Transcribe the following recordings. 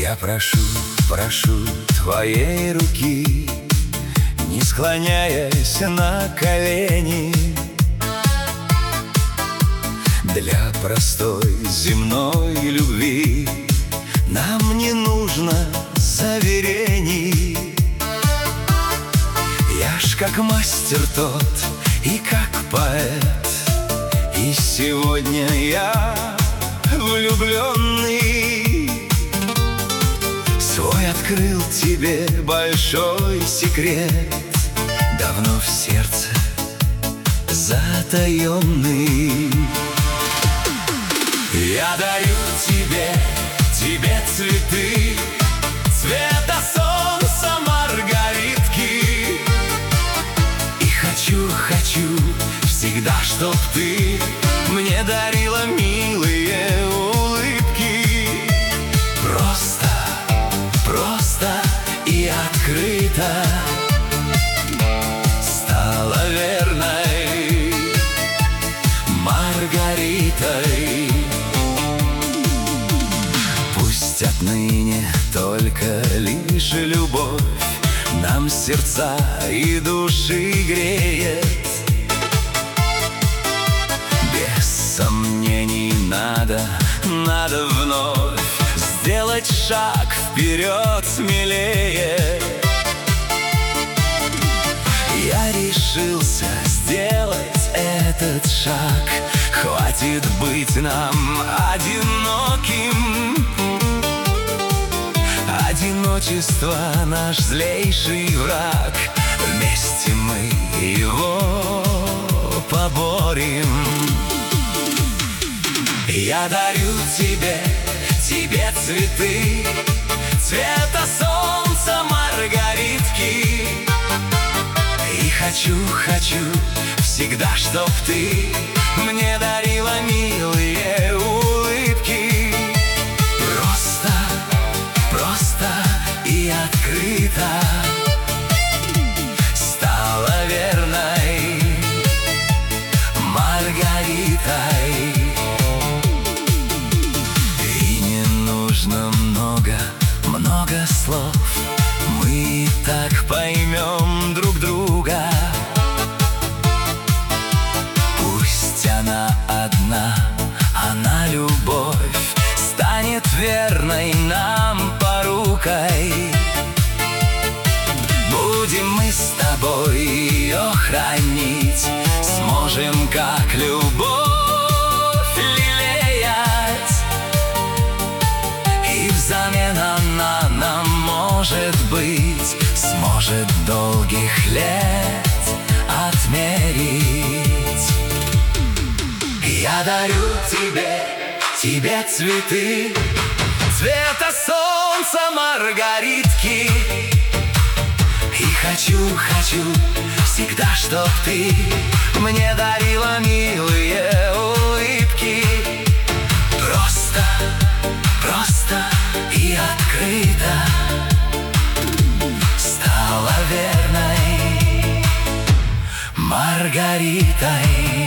Я прошу, прошу твоей руки, не склоняясь на колени. Для простой земной любви нам не нужно заверений. Я ж как мастер тот и как поэт, и сегодня я влюбленный. Свой открыл тебе большой секрет, давно в сердце затаенный. Я дарю тебе цветы цвета солнца, маргаритки. И хочу всегда, чтоб ты мне дарила милые улыбки. Просто и открыто стала верной Маргаритой. Пусть отныне только лишь любовь нам сердца и души греет. Без сомнений надо вновь сделать шаг вперед смелее. Я решился сделать этот шаг, хватит быть нам одиноким. Одиночество — наш злейший враг, вместе мы его поборем. Я дарю тебе цветы цвета солнца, маргаритки. И хочу всегда, чтоб ты мне дарила милые улыбки. Просто и открыто стала верной Маргаритой. И не нужно много слов, мы и так поймем друг друга. Пусть она одна, она любовь, станет верной нам порукой. Будем мы с тобой ее хранить, сможем как любовь лелеять. И взамен она нам, может быть, сможет долгих лет отмерить. Я дарю тебе цветы цвета солнца, маргаритки. И хочу всегда, чтоб ты мне дарила милые улыбки. Просто и открыто стала верной Маргаритой.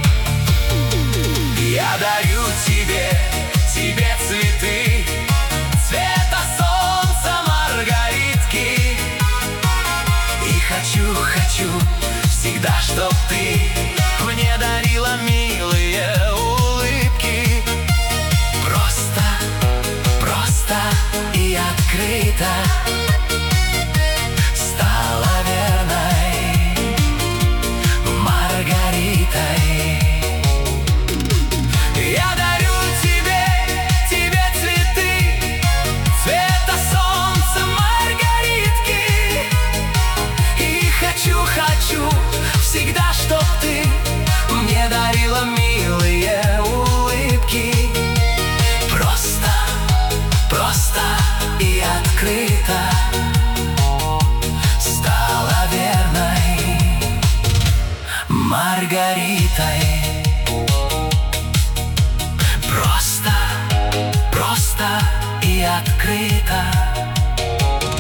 Я дарю тебе цветы цвета солнца, маргаритки. И хочу всегда, чтоб ты мне дарила милые улыбки. Просто и открыто стала верной Маргаритой. Я дарю тебе цветы цвета солнца, маргаритки. И хочу всегда, чтоб ты мне дарила милые улыбки. Просто и открыто стала верной Маргаритой. Просто и открыто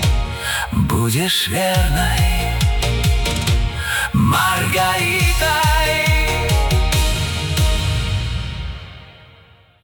будешь верной Маргаритой.